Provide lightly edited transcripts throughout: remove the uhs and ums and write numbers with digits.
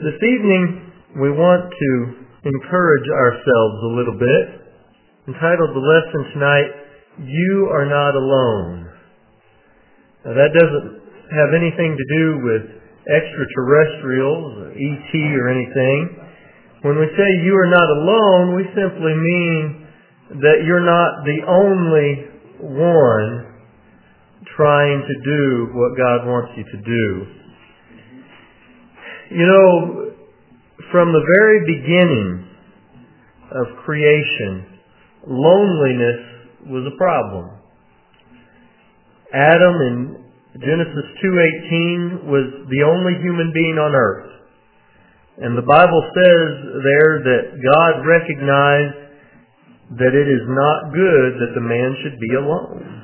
This evening, we want to encourage ourselves a little bit. Entitled the lesson tonight, You Are Not Alone. Now that doesn't have anything to do with extraterrestrials, or ET or anything. When we say you are not alone, we simply mean that you're not the only one trying to do what God wants you to do. You know, from the very beginning of creation, loneliness was a problem. Adam in Genesis 2:18 was the only human being on earth. And the Bible says there that God recognized that it is not good that the man should be alone.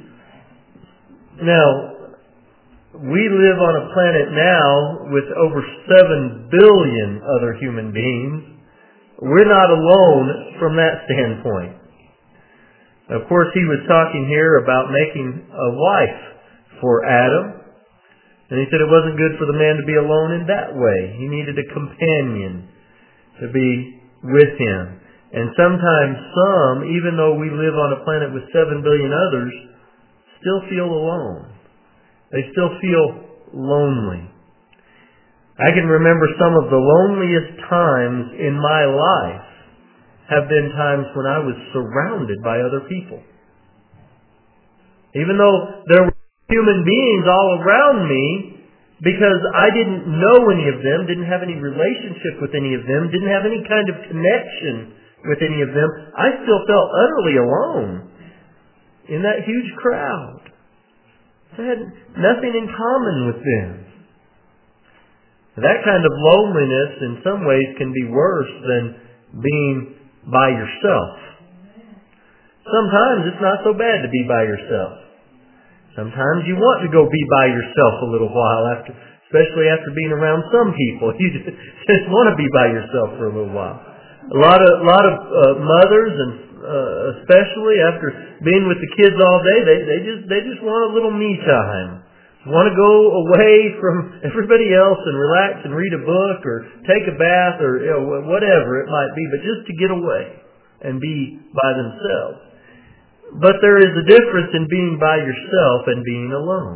Now, we live on a planet now with over 7 billion other human beings. We're not alone from that standpoint. Of course, he was talking here about making a wife for Adam. And he said it wasn't good for the man to be alone in that way. He needed a companion to be with him. And sometimes some, even though we live on a planet with 7 billion others, still feel alone. They still feel lonely. I can remember some of the loneliest times in my life have been times when I was surrounded by other people. Even though there were human beings all around me, because I didn't know any of them, didn't have any relationship with any of them, didn't have any kind of connection with any of them, I still felt utterly alone in that huge crowd. I had nothing in common with them. That kind of loneliness in some ways can be worse than being by yourself. Sometimes it's not so bad to be by yourself. Sometimes you want to go be by yourself a little while, especially after being around some people. You just want to be by yourself for a little while. A lot of mothers, and especially after being with the kids all day, they just want a little me time. Want to go away from everybody else and relax and read a book or take a bath or whatever it might be, but just to get away and be by themselves. But there is a difference in being by yourself and being alone.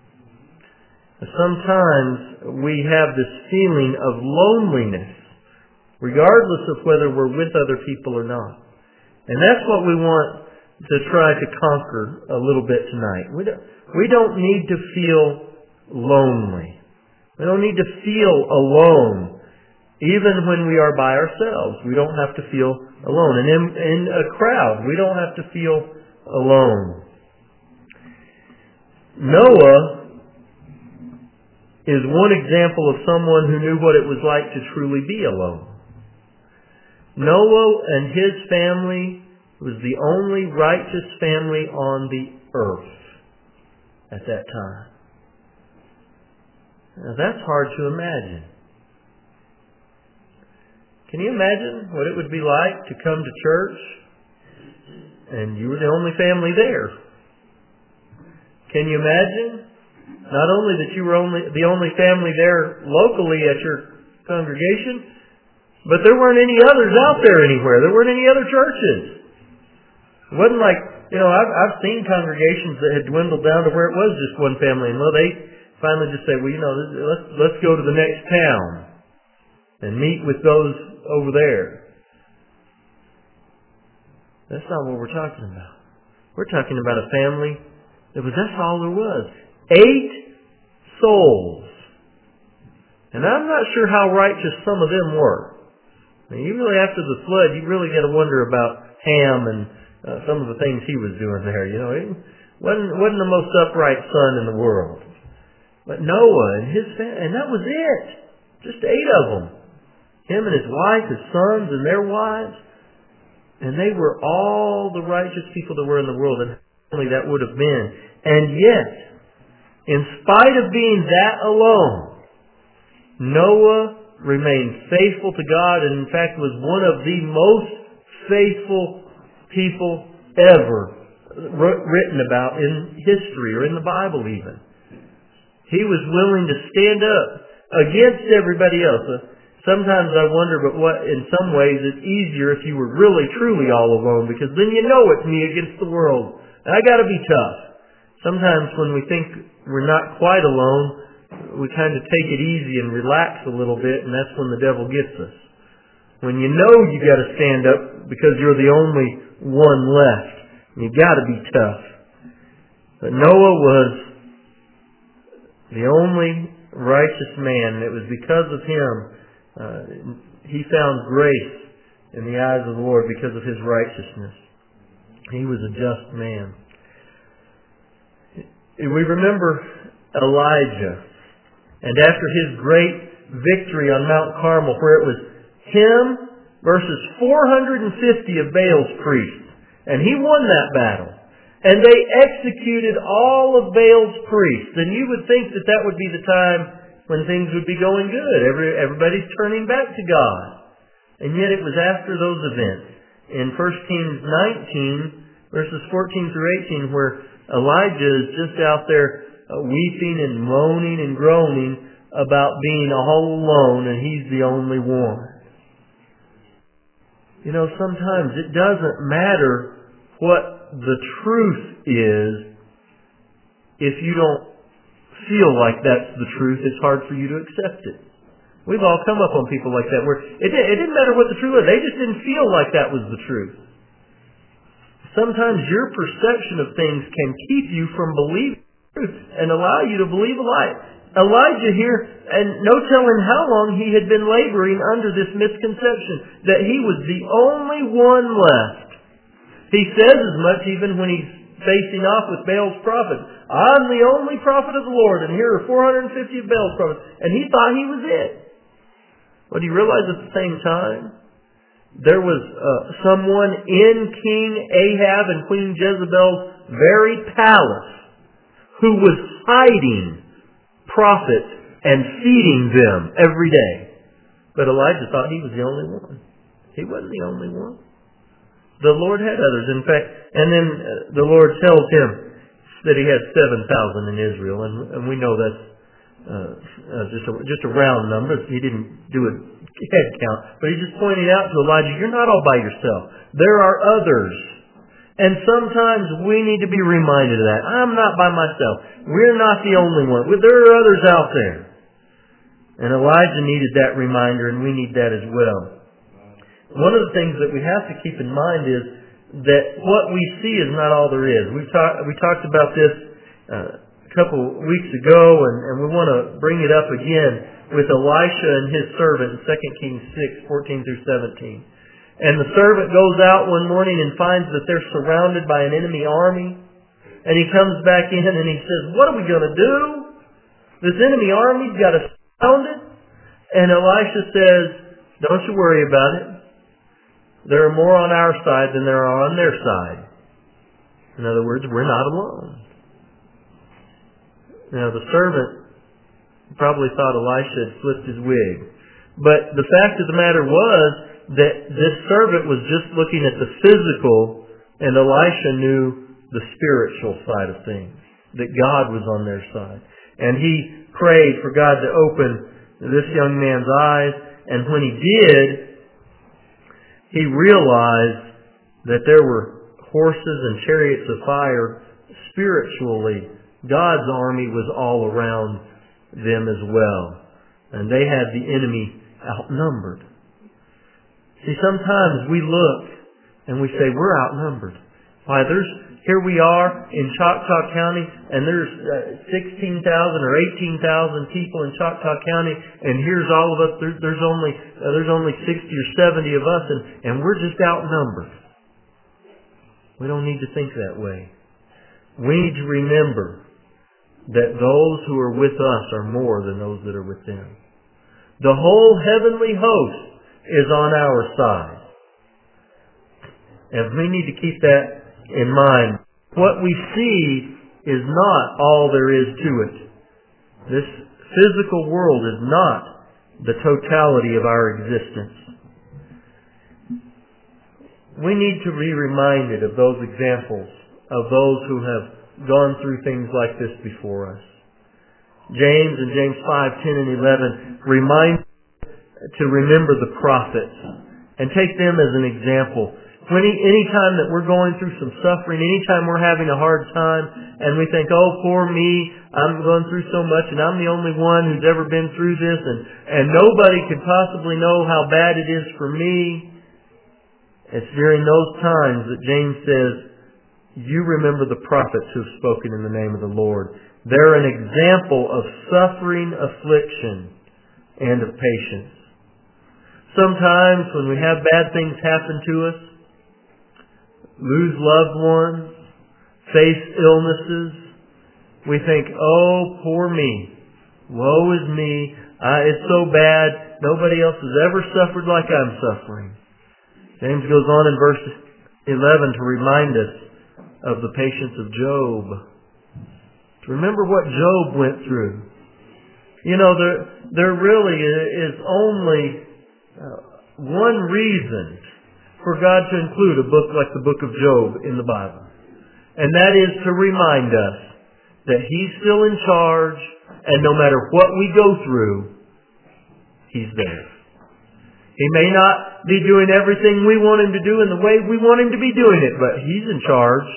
Sometimes we have this feeling of loneliness, regardless of whether we're with other people or not. And that's what we want to try to conquer a little bit tonight. We don't need to feel lonely. We don't need to feel alone. Even when we are by ourselves, we don't have to feel alone. And in a crowd, we don't have to feel alone. Noah is one example of someone who knew what it was like to truly be alone. Noah and his family was the only righteous family on the earth at that time. Now that's hard to imagine. Can you imagine what it would be like to come to church and you were the only family there? Can you imagine not only that you were the only family there locally at your congregation, but there weren't any others out there anywhere. There weren't any other churches. It wasn't like, I've seen congregations that had dwindled down to where it was just one family. And they finally just say, let's go to the next town and meet with those over there. That's not what we're talking about. We're talking about a family that's all there was. 8 souls. And I'm not sure how righteous some of them were. I mean, after the flood, you really got to wonder about Ham and some of the things he was doing there. He wasn't the most upright son in the world. But Noah and his family, and that was it. Just 8 of them. Him and his wife, his sons, and their wives. And they were all the righteous people there were in the world, and only that would have been. And yet, in spite of being that alone, Noah remained faithful to God, and in fact was one of the most faithful people ever written about in history or in the Bible even. He was willing to stand up against everybody else. Sometimes I wonder, but in some ways it's easier if you were really, truly all alone, because then you know it's me against the world. I got to be tough. Sometimes when we think we're not quite alone, we kind of take it easy and relax a little bit, and that's when the devil gets us. When you know you got to stand up because you're the only one left, you got to be tough. But Noah was the only righteous man. It was because of him he found grace in the eyes of the Lord because of his righteousness. He was a just man. We remember Elijah, and after his great victory on Mount Carmel, where it was him versus 450 of Baal's priests, and he won that battle. And they executed all of Baal's priests. And you would think that that would be the time when things would be going good. Everybody's turning back to God. And yet it was after those events, in 1 Kings 19, verses 14 through 18, where Elijah is just out there weeping and moaning and groaning about being all alone, and he's the only one. You know, sometimes it doesn't matter what the truth is if you don't feel like that's the truth. It's hard for you to accept it. We've all come up on people like that where it didn't matter what the truth was. They just didn't feel like that was the truth. Sometimes your perception of things can keep you from believing the truth and allow you to believe a lie. Elijah here, and no telling how long he had been laboring under this misconception that he was the only one left. He says as much even when he's facing off with Baal's prophets. I'm the only prophet of the Lord, and here are 450 of Baal's prophets. And he thought he was it. But he realized at the same time, there was someone in King Ahab and Queen Jezebel's very palace who was hiding prophets and feeding them every day. But Elijah thought he was the only one. He wasn't the only one. The Lord had others. In fact, and then the Lord tells him that he had 7,000 in Israel, and we know that's just a round number. He didn't do a head count, but he just pointed out to Elijah, you're not all by yourself. There are others. And sometimes we need to be reminded of that. I'm not by myself. We're not the only one. There are others out there. And Elijah needed that reminder, and we need that as well. One of the things that we have to keep in mind is that what we see is not all there is. We talked about this a couple weeks ago, and we want to bring it up again with Elisha and his servant in 2 Kings 6, 14 through 17. And the servant goes out one morning and finds that they're surrounded by an enemy army. And he comes back in and he says, what are we going to do? This enemy army's got us surrounded. And Elisha says, don't you worry about it. There are more on our side than there are on their side. In other words, we're not alone. Now the servant probably thought Elisha had flipped his wig. But the fact of the matter was that this servant was just looking at the physical, and Elisha knew the spiritual side of things, that God was on their side. And he prayed for God to open this young man's eyes, and when he did, he realized that there were horses and chariots of fire. Spiritually, God's army was all around them as well. And they had the enemy outnumbered. See, sometimes we look and we say, we're outnumbered. Why, here we are in Choctaw County, and there's 16,000 or 18,000 people in Choctaw County, and here's all of us. There's only 60 or 70 of us, and we're just outnumbered. We don't need to think that way. We need to remember that those who are with us are more than those that are with them. The whole heavenly host is on our side. And we need to keep that in mind. What we see is not all there is to it. This physical world is not the totality of our existence. We need to be reminded of those examples of those who have gone through things like this before us. James and James 5:10 and 11 remind to remember the prophets and take them as an example. Anytime that we're going through some suffering, anytime we're having a hard time and we think, oh, poor me, I'm going through so much and I'm the only one who's ever been through this and nobody could possibly know how bad it is for me. It's during those times that James says, you remember the prophets who have spoken in the name of the Lord. They're an example of suffering, affliction, and of patience. Sometimes when we have bad things happen to us, lose loved ones, face illnesses, we think, oh, poor me. Woe is me. It's so bad. Nobody else has ever suffered like I'm suffering. James goes on in verse 11 to remind us of the patience of Job. To remember what Job went through. You know, there really is only one reason for God to include a book like the book of Job in the Bible. And that is to remind us that He's still in charge, and no matter what we go through, He's there. He may not be doing everything we want Him to do in the way we want Him to be doing it, but He's in charge.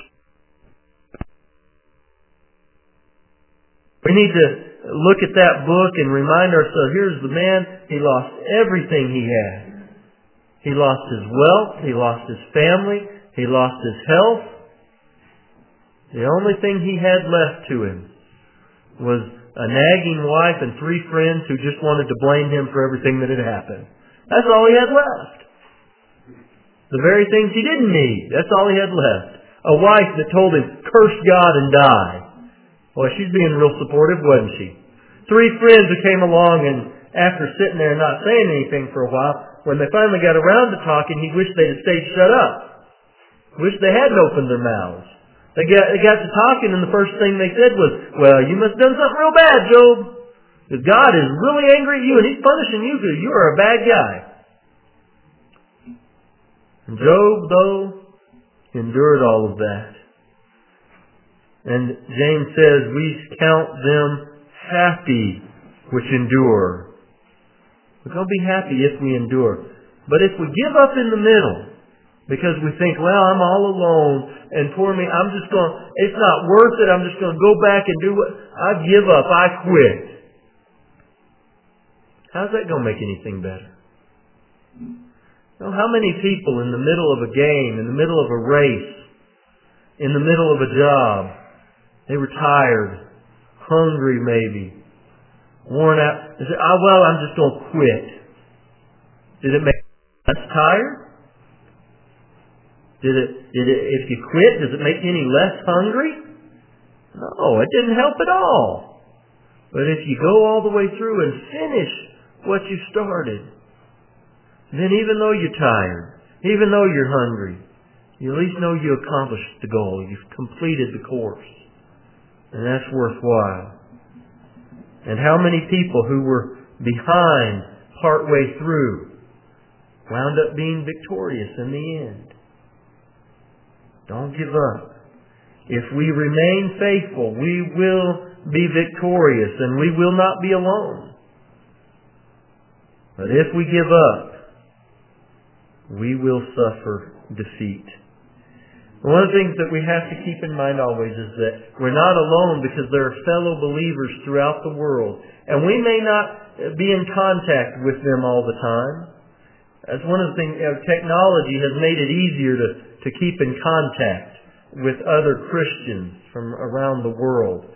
We need to look at that book and remind ourselves, here's the man, he lost everything he had. He lost his wealth, he lost his family, he lost his health. The only thing he had left to him was a nagging wife and 3 friends who just wanted to blame him for everything that had happened. That's all he had left. The very things he didn't need, that's all he had left. A wife that told him, curse God and die. Well, she's being real supportive, wasn't she? 3 friends who came along and after sitting there and not saying anything for a while, when they finally got around to talking, he wished they'd stayed shut up. Wished they hadn't opened their mouths. They got to talking and the first thing they said was, well, you must have done something real bad, Job. Because God is really angry at you and He's punishing you because you are a bad guy. And Job, though, endured all of that. And James says, we count them happy which endure. We're going to be happy if we endure. But if we give up in the middle, because we think, well, I'm all alone, and poor me, it's not worth it, I'm just going to go back and do what, I give up, I quit. How's that going to make anything better? Well, how many people in the middle of a game, in the middle of a race, in the middle of a job, they were tired, hungry maybe, worn out. They said, well, I'm just going to quit. Did it make you less tired? If you quit, does it make you any less hungry? No, it didn't help at all. But if you go all the way through and finish what you started, then even though you're tired, even though you're hungry, you at least know you accomplished the goal. You've completed the course. And that's worthwhile. And how many people who were behind partway through wound up being victorious in the end? Don't give up. If we remain faithful, we will be victorious and we will not be alone. But if we give up, we will suffer defeat. One of the things that we have to keep in mind always is that we're not alone because there are fellow believers throughout the world. And we may not be in contact with them all the time. That's one of the things, technology has made it easier to keep in contact with other Christians from around the world.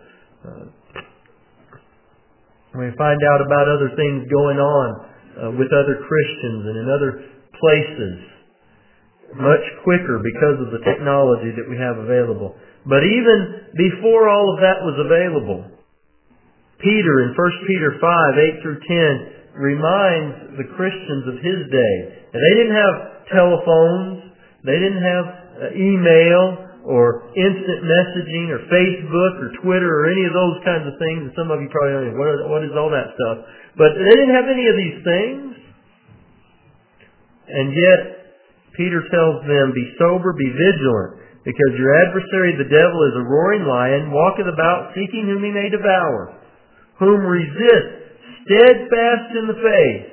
We find out about other things going on with other Christians and in other places much quicker because of the technology that we have available. But even before all of that was available, Peter in 1 Peter 5, 8 through 10 reminds the Christians of his day. And they didn't have telephones, they didn't have email or instant messaging or Facebook or Twitter or any of those kinds of things. And some of you probably don't know, what is all that stuff? But they didn't have any of these things. And yet, Peter tells them, be sober, be vigilant, because your adversary the devil is a roaring lion, walketh about seeking whom he may devour. whom resist, steadfast in the faith,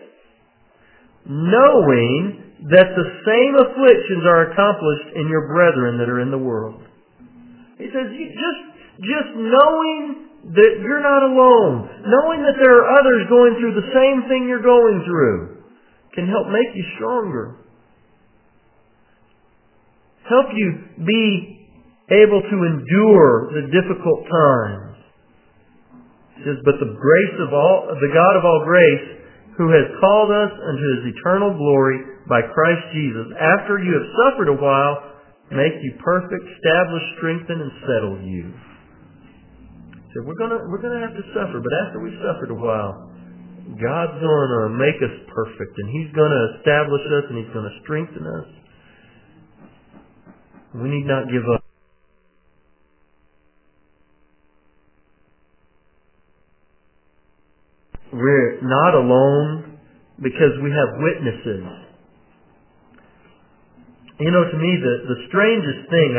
knowing that the same afflictions are accomplished in your brethren that are in the world. He says, just knowing that you're not alone, knowing that there are others going through the same thing you're going through, can help make you stronger. Help you be able to endure the difficult times. He says, but the God of all grace, who has called us unto His eternal glory by Christ Jesus, after you have suffered a while, make you perfect, establish, strengthen, and settle you. So we're gonna have to suffer, but after we suffered a while, God's gonna make us perfect, and He's gonna establish us, and He's gonna strengthen us. We need not give up. We're not alone because we have witnesses. You know, to me, the strangest thing,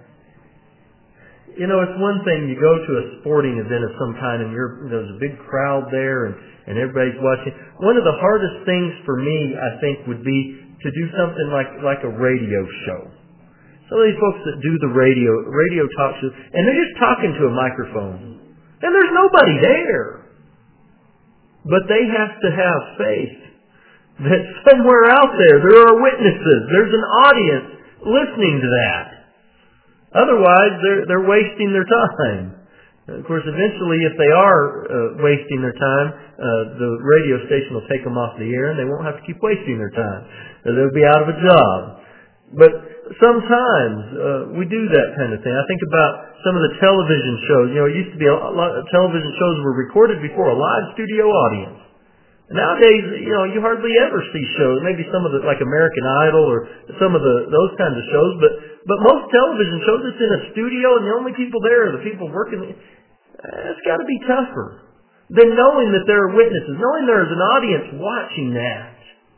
it's one thing you go to a sporting event of some kind and there's a big crowd there and everybody's watching. One of the hardest things for me, I think, would be to do something like a radio show. Some of these folks that do the radio talk shows, and they're just talking to a microphone. And there's nobody there. But they have to have faith that somewhere out there are witnesses. There's an audience listening to that. Otherwise, they're wasting their time. Of course, eventually, if they are wasting their time, the radio station will take them off the air and they won't have to keep wasting their time. They'll be out of a job. But sometimes we do that kind of thing. I think about some of the television shows. It used to be a lot of television shows were recorded before a live studio audience. Nowadays, you hardly ever see shows. Maybe some of the, like American Idol or some of those kinds of shows. But most television shows, it's in a studio and the only people there are the people working. It's got to be tougher than knowing that there are witnesses, knowing there is an audience watching that,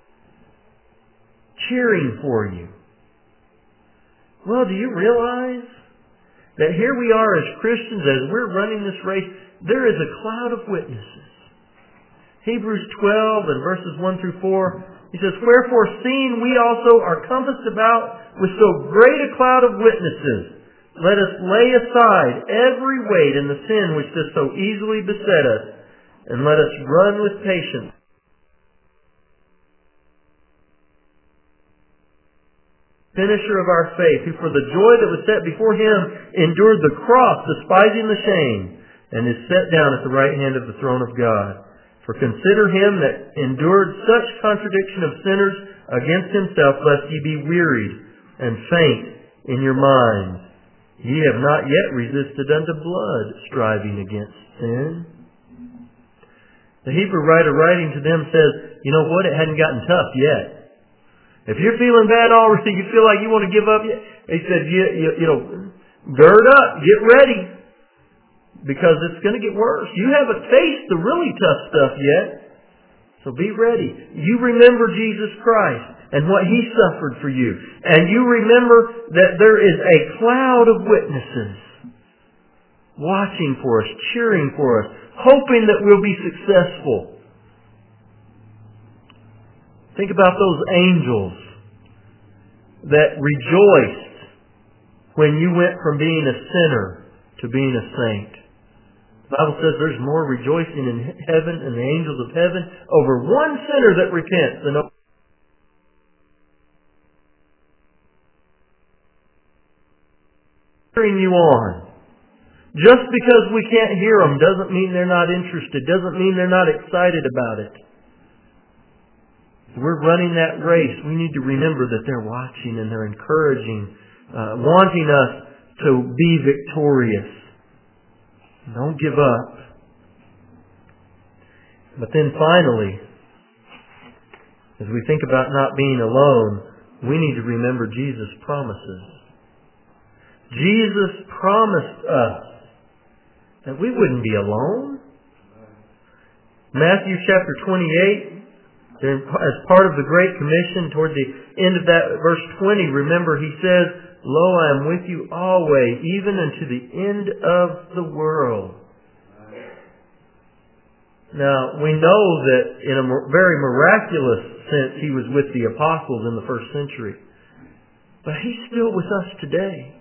cheering for you. Well, do you realize that here we are as Christians, as we're running this race, there is a cloud of witnesses. Hebrews 12 and verses 1 through 4, he says, wherefore, seeing we also are compassed about with so great a cloud of witnesses, let us lay aside every weight and the sin which does so easily beset us, and let us run with patience finisher of our faith, who for the joy that was set before Him endured the cross, despising the shame, and is set down at the right hand of the throne of God. For consider Him that endured such contradiction of sinners against Himself, lest ye be wearied and faint in your minds. Ye have not yet resisted unto blood, striving against sin. The Hebrew writer writing to them says, you know what, it hadn't gotten tough yet. If you're feeling bad already, you feel like you want to give up, he said, gird up, get ready, because it's going to get worse. You haven't faced the really tough stuff yet, so be ready. You remember Jesus Christ and what He suffered for you, and you remember that there is a cloud of witnesses watching for us, cheering for us, hoping that we'll be successful. Think about those angels that rejoiced when you went from being a sinner to being a saint. The Bible says there's more rejoicing in heaven and the angels of heaven over one sinner that repents than over cheering you on. Just because we can't hear them doesn't mean they're not interested, doesn't mean they're not excited about it. We're running that race. We need to remember that they're watching and they're encouraging, wanting us to be victorious. Don't give up. But then finally, as we think about not being alone, we need to remember Jesus' promises. Jesus promised us that we wouldn't be alone. Matthew chapter 28, as part of the Great Commission, toward the end of that, verse 20, remember He says, lo, I am with you always, even unto the end of the world. Now, we know that in a very miraculous sense He was with the apostles in the first century. But He's still with us today.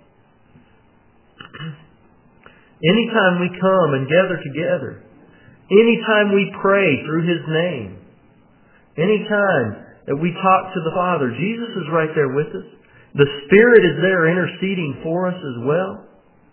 Anytime we come and gather together, anytime we pray through His name, anytime that we talk to the Father, Jesus is right there with us. The Spirit is there interceding for us as well.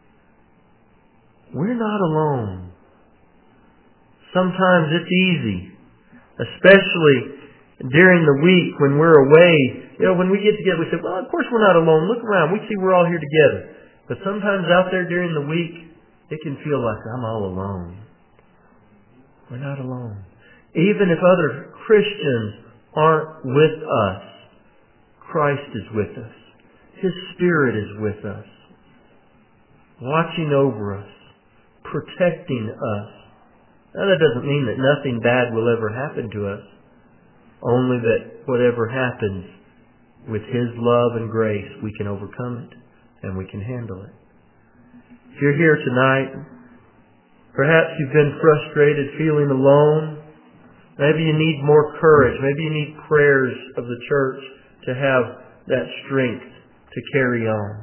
We're not alone. Sometimes it's easy, especially during the week when we're away. When we get together, we say, well, of course we're not alone. Look around. We see we're all here together. But sometimes out there during the week, it can feel like I'm all alone. We're not alone. Even if other Christians aren't with us, Christ is with us. His Spirit is with us, watching over us, protecting us. Now that doesn't mean that nothing bad will ever happen to us, only that whatever happens, with His love and grace, we can overcome it and we can handle it. If you're here tonight, perhaps you've been frustrated, feeling alone. Maybe you need more courage. Maybe you need prayers of the church to have that strength to carry on.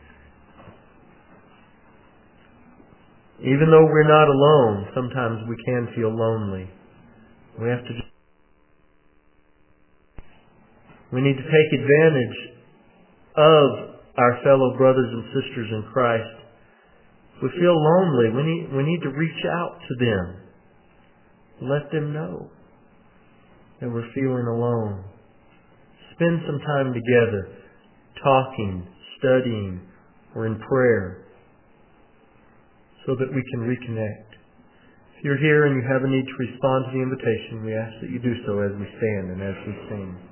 Even though we're not alone, sometimes we can feel lonely. We need to take advantage of our fellow brothers and sisters in Christ. If we feel lonely, we need to reach out to them. Let them know that we're feeling alone. Spend some time together, talking, studying, or in prayer, so that we can reconnect. If you're here and you have a need to respond to the invitation, we ask that you do so as we stand and as we sing.